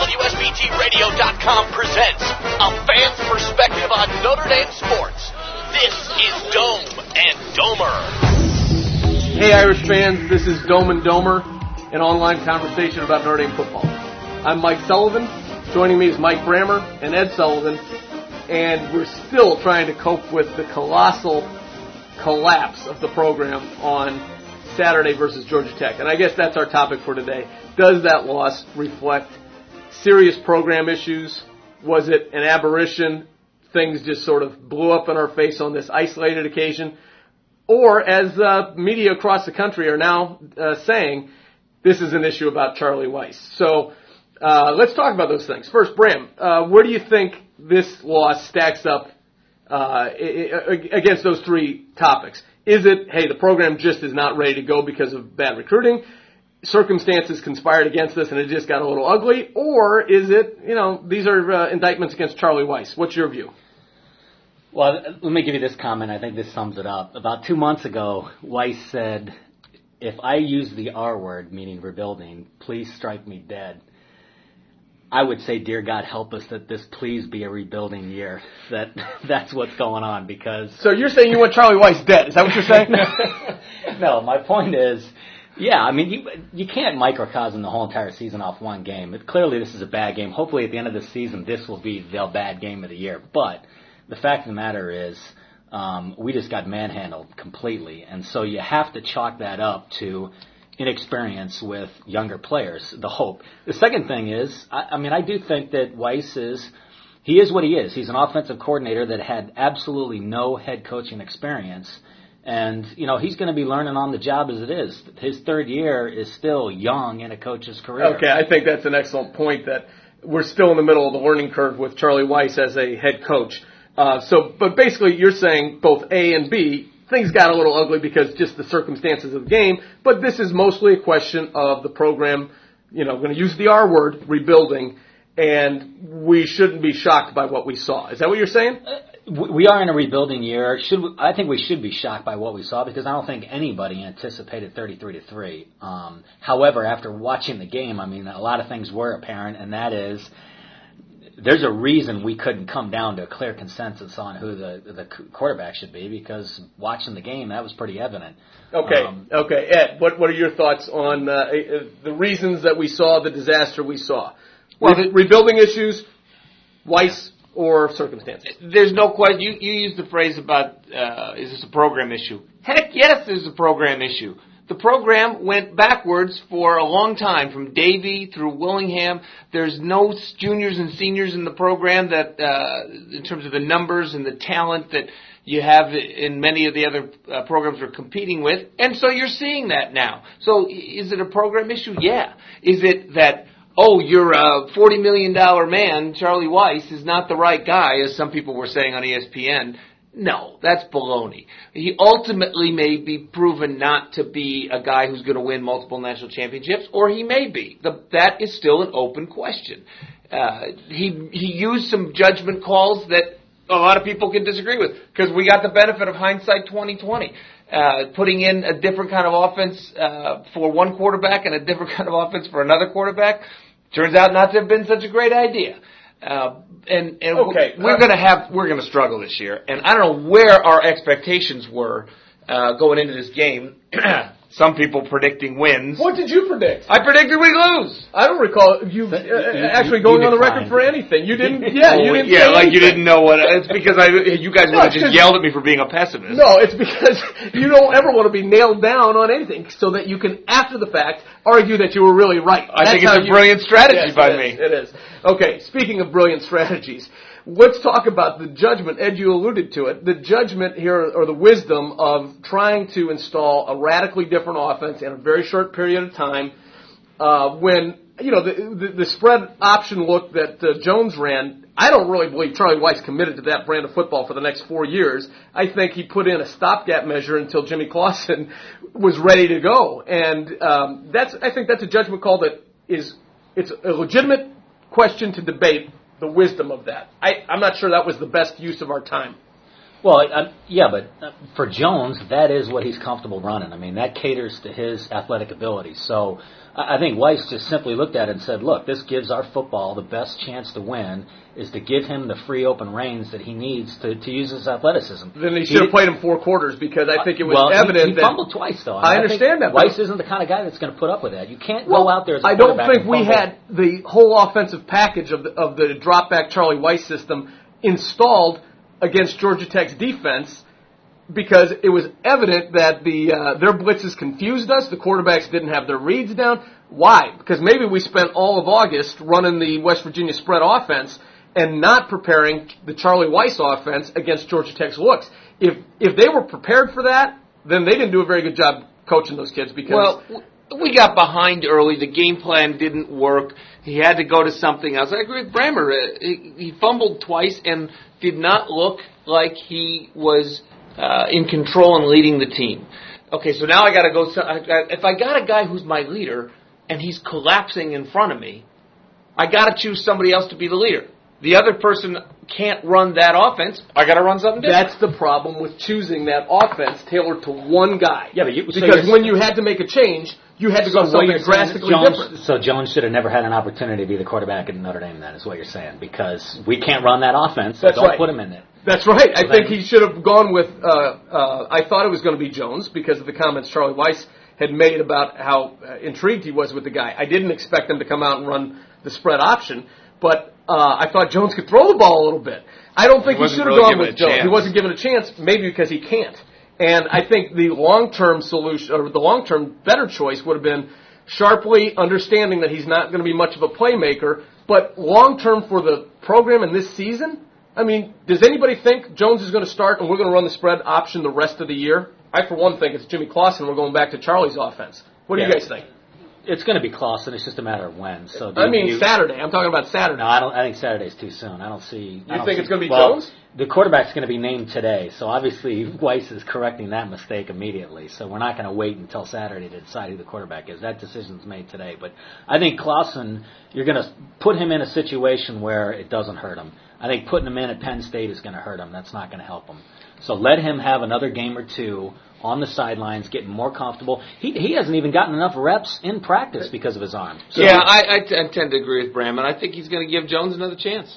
WSBTradio.com presents A Fan's Perspective on Notre Dame Sports. This is Dome and Domer. Hey Irish fans, this is Dome and Domer, an online conversation about Notre Dame football. I'm Mike Sullivan. Joining me is Mike Brammer and Ed Sullivan, and we're still trying to cope with the colossal collapse of the program on Saturday versus Georgia Tech. And I guess that's our topic for today. Does that loss reflect serious program issues? Was it an aberration? Things just sort of blew up in our face on this isolated occasion? Or, as media across the country are now saying, this is an issue about Charlie Weis. So let's talk about those things. First, Bram, where do you think this loss stacks up against those three topics? Is it, hey, the program just is not ready to go because of bad recruiting, circumstances conspired against us and it just got a little ugly, or is it, these are indictments against Charlie Weis? What's your view? Well, let me give you this comment. I think this sums it up. About 2 months ago, Weis said, if I use the R word, meaning rebuilding, please strike me dead. I would say, dear God, help us that this please be a rebuilding year. That's what's going on because... So you're saying you want Charlie Weis dead. Is that what you're saying? No, my point is, yeah, I mean, you can't microcosm the whole entire season off one game. Clearly, this is a bad game. Hopefully, at the end of the season, this will be the bad game of the year. But the fact of the matter is, we just got manhandled completely. And so you have to chalk that up to inexperience with younger players, the hope. The second thing is, I do think that Weis is what he is. He's an offensive coordinator that had absolutely no head coaching experience. And, he's going to be learning on the job as it is. His third year is still young in a coach's career. Okay, I think that's an excellent point that we're still in the middle of the learning curve with Charlie Weis as a head coach. But basically you're saying both A and B, things got a little ugly because just the circumstances of the game, but this is mostly a question of the program, going to use the R word, rebuilding, and we shouldn't be shocked by what we saw. Is that what you're saying? We are in a rebuilding year. I think we should be shocked by what we saw because I don't think anybody anticipated 33-3. However, after watching the game, a lot of things were apparent, and that is there's a reason we couldn't come down to a clear consensus on who the quarterback should be because watching the game, that was pretty evident. Okay. Ed, what are your thoughts on the reasons that we saw the disaster we saw? Well, rebuilding issues, Weis, or circumstances? There's no question. You used the phrase about is this a program issue? Heck yes, this is a program issue. The program went backwards for a long time, from Davie through Willingham. There's no juniors and seniors in the program that, in terms of the numbers and the talent that you have in many of the other programs we're competing with. And so you're seeing that now. So is it a program issue? Yeah. Is it that, you're a $40 million man, Charlie Weis, is not the right guy, as some people were saying on ESPN? No, that's baloney. He ultimately may be proven not to be a guy who's going to win multiple national championships, or he may be. That is still an open question. He used some judgment calls that a lot of people can disagree with, because we got the benefit of hindsight 2020. Putting in a different kind of offense for one quarterback and a different kind of offense for another quarterback turns out not to have been such a great idea. We're going to struggle this year, and I don't know where our expectations were going into this game. Some people predicting wins. What did you predict? I predicted we lose. I don't recall you actually going on the record for anything. You didn't. Yeah, you didn't. Yeah, like anything. You didn't know what. It's because you guys would have just yelled at me for being a pessimist. No, it's because you don't ever want to be nailed down on anything, so that you can, after the fact, argue that you were really right. I think it's a brilliant strategy by me. It is. Okay, speaking of brilliant strategies, let's talk about the judgment. Ed, you alluded to it. The judgment here, or the wisdom of trying to install a radically different offense in a very short period of time when, the spread option look that Jones ran. I don't really believe Charlie Weis committed to that brand of football for the next 4 years. I think he put in a stopgap measure until Jimmy Clausen was ready to go. And I think that's a judgment call that it's a legitimate question to debate the wisdom of that. I'm not sure that was the best use of our time. Well, yeah, but for Jones, that is what he's comfortable running. I mean, that caters to his athletic ability. So I think Weiss just simply looked at it and said, look, this gives our football the best chance to win is to give him the free open reins that he needs to use his athleticism. Then he should have played him 4 quarters because I think it was evident he fumbled twice, though. I understand that. Weiss isn't the kind of guy that's going to put up with that. You can't go out there as a I don't quarterback think we and fumble. had the whole offensive package of the drop back Charlie Weiss system installed against Georgia Tech's defense, because it was evident that their blitzes confused us. The quarterbacks didn't have their reads down. Why? Because maybe we spent all of August running the West Virginia spread offense and not preparing the Charlie Weiss offense against Georgia Tech's looks. If they were prepared for that, then they didn't do a very good job coaching those kids because... Well, we got behind early. The game plan didn't work. He had to go to something else. I agree with Brammer. He fumbled twice and did not look like he was in control and leading the team. Okay, so now I got to go. If I got a guy who's my leader and he's collapsing in front of me, I got to choose somebody else to be the leader. The other person can't run that offense. I got to run something different. That's the problem with choosing that offense tailored to one guy. Yeah, but because when you had to make a change, you had to go something drastically different. So Jones should have never had an opportunity to be the quarterback at Notre Dame. That is what you're saying, because we can't run that offense. So don't put him in there. That's right. I think he should have gone with. I thought it was going to be Jones because of the comments Charlie Weiss had made about how intrigued he was with the guy. I didn't expect him to come out and run the spread option, but I thought Jones could throw the ball a little bit. I don't think he should have gone with Jones. He wasn't given a chance, maybe because he can't. And I think the long-term solution, or the long-term better choice would have been Sharpley, understanding that he's not going to be much of a playmaker, but long-term for the program in this season, I mean, does anybody think Jones is going to start and we're going to run the spread option the rest of the year? I, for one, think it's Jimmy Clausen. We're going back to Charlie's offense. What do you guys think? It's going to be Clausen. It's just a matter of when. So Saturday. I'm talking about Saturday. No, I think Saturday's too soon. I don't see. You think it's going to be Jones? The quarterback's going to be named today, so obviously Weiss is correcting that mistake immediately. So we're not going to wait until Saturday to decide who the quarterback is. That decision's made today. But I think Clausen, you're going to put him in a situation where it doesn't hurt him. I think putting him in at Penn State is going to hurt him. That's not going to help him. So let him have another game or two on the sidelines, getting more comfortable. He hasn't even gotten enough reps in practice because of his arm. So, yeah, I tend to agree with Bram, and I think he's going to give Jones another chance.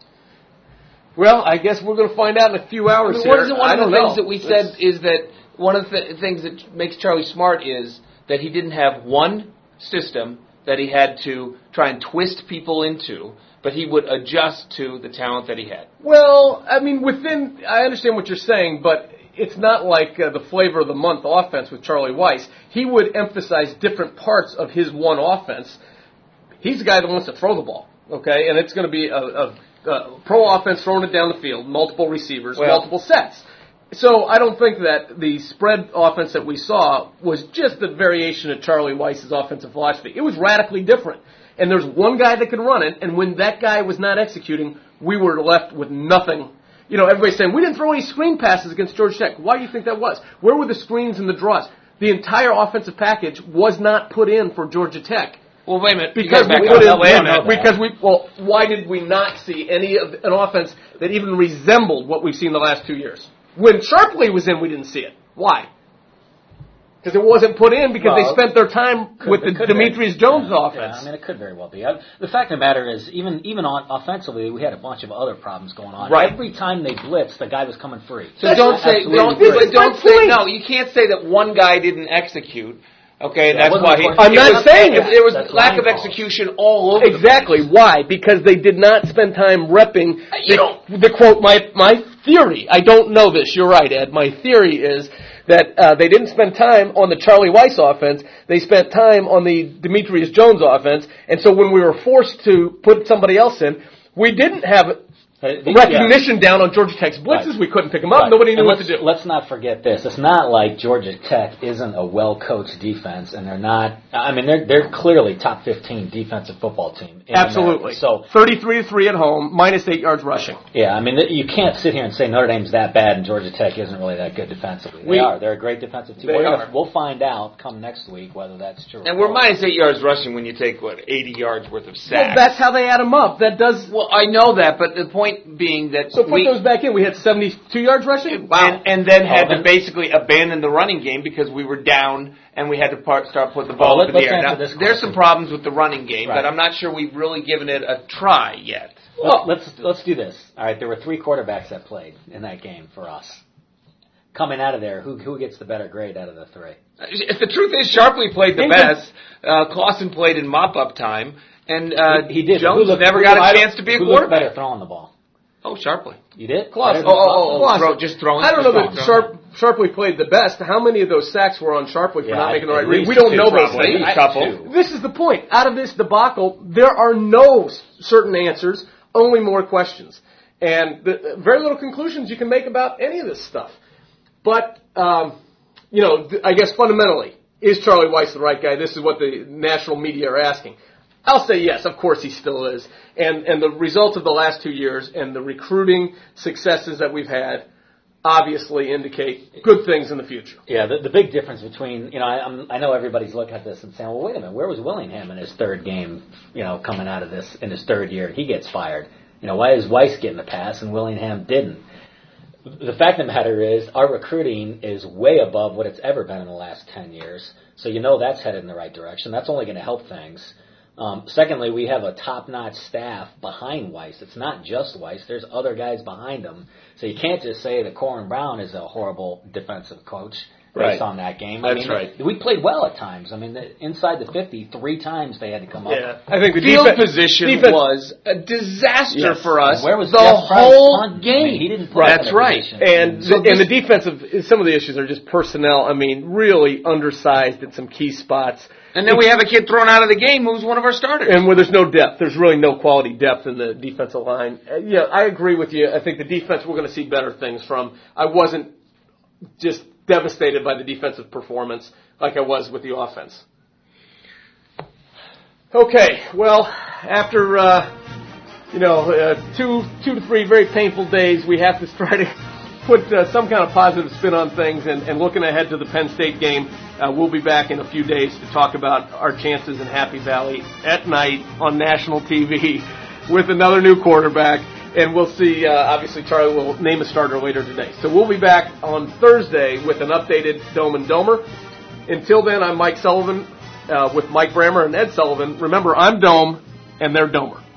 Well, I guess we're going to find out in a few hours here. One of the things that we said is that one of the things that makes Charlie smart is that he didn't have one system that he had to try and twist people into, but he would adjust to the talent that he had. Well, I mean, I understand what you're saying, but it's not like the flavor of the month offense with Charlie Weiss. He would emphasize different parts of his one offense. He's the guy that wants to throw the ball, okay? And it's going to be a pro offense throwing it down the field, multiple receivers, multiple sets. So I don't think that the spread offense that we saw was just the variation of Charlie Weiss's offensive philosophy. It was radically different. And there's one guy that could run it, and when that guy was not executing, we were left with nothing. You know, everybody's saying, we didn't throw any screen passes against Georgia Tech. Why do you think that was? Where were the screens and the draws? The entire offensive package was not put in for Georgia Tech. Well, wait a minute. Why did we not see an offense that even resembled what we've seen the last 2 years? When Sharpley was in, we didn't see it. Why? Because it wasn't put in because they spent their time with the Demetrius Jones offense. Yeah, I mean, it could very well be. The fact of the matter is, even on offensively, we had a bunch of other problems going on. Right. Every time they blitzed, the guy was coming free. So don't say no. You can't say that one guy didn't execute. Okay, and that's why I'm not saying that. There was lack of execution all over. Exactly. Why? Because they did not spend time repping. The quote, my theory. I don't know this. You're right, Ed. My theory is that they didn't spend time on the Charlie Weiss offense. They spent time on the Demetrius Jones offense. And so when we were forced to put somebody else in, we didn't have recognition down on Georgia Tech's blitzes. Right. We couldn't pick them up. Right. Nobody knew what to do. Let's not forget this. It's not like Georgia Tech isn't a well-coached defense, and they're not. I mean, they're clearly top 15 defensive football team. Absolutely. So 33-3 at home, minus 8 yards rushing. Yeah, I mean, you can't sit here and say Notre Dame's that bad and Georgia Tech isn't really that good defensively. They are. They're a great defensive team. We'll find out come next week whether that's true. And we're minus 8 yards rushing when you take 80 yards worth of sacks. Well, that's how they add them up. That does. Well, I know that, but the point point being that So put those back in. We had 72 yards rushing? Wow. And then had to basically abandon the running game because we were down and we had to start putting the ball up in the air. Now, there's some problems with the running game, but I'm not sure we've really given it a try yet. Well, let's do this. All right, there were 3 quarterbacks that played in that game for us. Coming out of there, who gets the better grade out of the 3? The truth is, Sharpley played the best. Clausen played in mop-up time. And he did. Jones never got a chance to be a quarterback. Who looked better throwing the ball? Oh, Sharpley. You did? Clausen. Just throwing. I don't know that Sharpley played the best. How many of those sacks were on Sharpley for not making the right read? We don't know those things. A couple. This is the point. Out of this debacle, there are no certain answers, only more questions. And very little conclusions you can make about any of this stuff. But, I guess fundamentally, is Charlie Weis the right guy? This is what the national media are asking. I'll say yes, of course he still is. And the results of the last 2 years and the recruiting successes that we've had obviously indicate good things in the future. Yeah, the big difference between, I know everybody's looking at this and saying, well, wait a minute, where was Willingham in his 3rd game, coming out of this in his 3rd year? He gets fired. Why is Weis getting the pass and Willingham didn't? The fact of the matter is our recruiting is way above what it's ever been in the last 10 years. So that's headed in the right direction. That's only going to help things. Secondly, we have a top-notch staff behind Weis. It's not just Weis. There's other guys behind him. So you can't just say that Corin Brown is a horrible defensive coach based on that game. That's right. We played well at times. Inside the 50, 3 times they had to come up. Yeah. I think the field position was a disaster for us. Where was the Jeff whole Price? game? He didn't play. That's right. And the defensive, some of the issues are just personnel. Really undersized at some key spots. And then we have a kid thrown out of the game who's one of our starters. And where there's no depth. There's really no quality depth in the defensive line. I agree with you. I think the defense we're going to see better things from. I wasn't just devastated by the defensive performance like I was with the offense. Okay, well, after, 2 to 3 very painful days, we have to try to put some kind of positive spin on things, and looking ahead to the Penn State game, we'll be back in a few days to talk about our chances in Happy Valley at night on national TV with another new quarterback, and we'll see, obviously Charlie will name a starter later today. So we'll be back on Thursday with an updated Dome and Domer. Until then, I'm Mike Sullivan with Mike Brammer and Ed Sullivan. Remember, I'm Dome, and they're Domer.